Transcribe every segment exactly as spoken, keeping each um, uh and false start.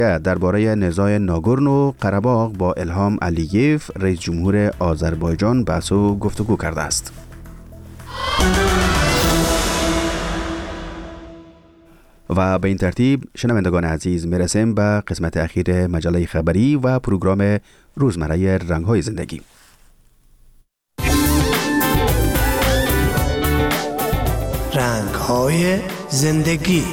درباره نزاع ناگورنو قره‌باغ با الهام علییف رئیس جمهور آذربایجان بحث و گفتگو کرده است. و به این ترتیب شنوندگان عزیز میرسیم به قسمت اخیر مجله خبری و پروگرام روزمره رنگ‌های زندگی. رنگ‌های زندگی.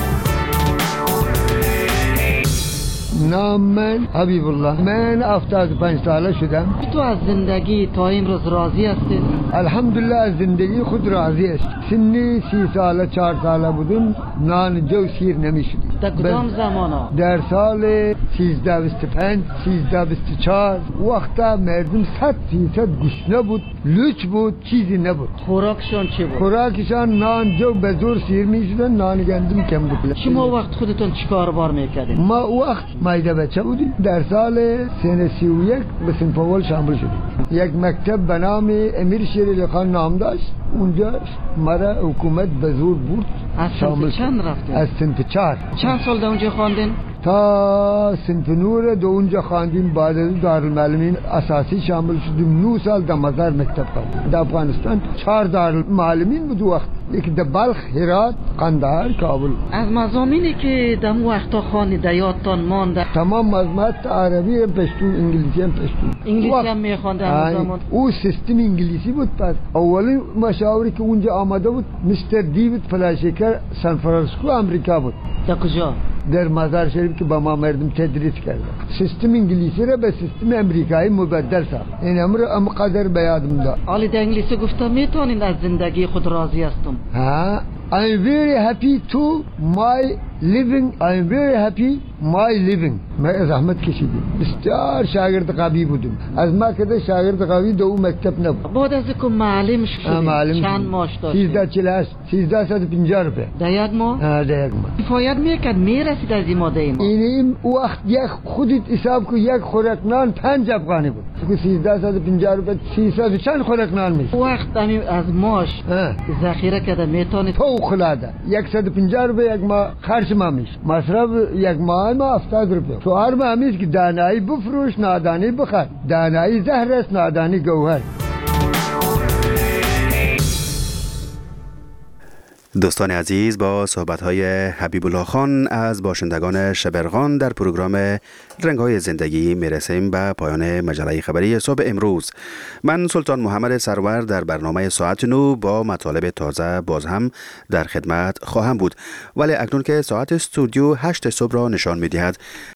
نام من حبیب الله، من هفتاد و پنج ساله شدم. تو از زندگی تا امروز راضی هستید؟ الحمدلله از زندگی خود راضی است. سنی سی ساله چهار ساله بودم، نان جو سیر نمیشد. در کدام زمانا؟ در سال سیزده و ست و پنج، سیزده و ست و چهار وقتا مردم صد فیصد گشنه بود، لوچ بود، چیزی نبود. خوراکشان چی بود؟ خوراکشان نان جو به زور سیر میشدن، نان گندم کم بود. شما وقت خودتون چیکار بار میکردید؟ ما وقت مایده بچه بودیم. در سال سن سی و یک به صنف اول شامل شدیم. یک مکتب به نام امیر شیر علی خان نام داشت، اونجا مرا حکومت به زور برد. از صنف چند رفتید؟ از صنف چهار. چند سال در اونجا خواندین؟ تا صنف نور دو اونجا خواندیم. بعد از دارالمعلمین اساسی شامل شدیم. نو سال در مزار مکتب خواندیم. در افغانستان چهار دارالمعلمین بود وقت، یکی در بلخ، هرات، قندهار، کابل. از مضامینی که در اون وقتا خواندید یادتان مانده؟ تمام مضامین عربی هم پشتون، انگلیسی هم پشتون. انگلیسی هم میخواندید اون زمان؟ او سیستم انگلیسی بود. پس اولین مشاوری که اونجا آمده بود مستر دیوید فلاشیکر سان فرانسیسکو امریکا بود. در کجا؟ در مزار شریف که با ما مردم تدریس کرده. سیستم انگلیسی را به سیستم امریکایی مبدل ساخت. این امر ام قدر به یادم داد. حالی در انگلیسی گفتم میتونین از زندگی خود راضی هستم؟ ها I'm very happy to my living. I'm very happy my living. من زحمت کشیدم. بسیار شاگرد قوی بودم. از ما که شاگرد قوی دو مکتب نبود. بعد از که معلم شدید چند ماش داشتید؟ سیزده چلاس، سیزده صد و پنجاه روپیه. در یک ماه؟ ها در یک ماه. کفایت میکرد میرسید از این ماده ما؟ این وقت یک خودت حساب که یک خوراک نان پنج افغانی بود. که سیزده صد و پنجاه روپیه سیصد چند خوراک نان میشه. وقت از ماش ذخیره کرده میتونید؟ فوق العاده. صد و پنجاه روپیه یک ماه خرج ما میشه. مصرف یک ماه ما هفتاد روپیه. تو هر ماه میشه که دانایی بفروش، نادانی بخر. دانایی زهر است، نادانی گوهر. دوستان عزیز، با صحبت‌های حبیب الله خان از باشندگان شبرغان در پروگرام رنگ‌های زندگی میرسیم به پایان مجله خبری صبح امروز. من سلطان محمد سرور در برنامه ساعت نو با مطالب تازه باز هم در خدمت خواهم بود، ولی اکنون که ساعت استودیو هشت صبح را نشان می‌دهد،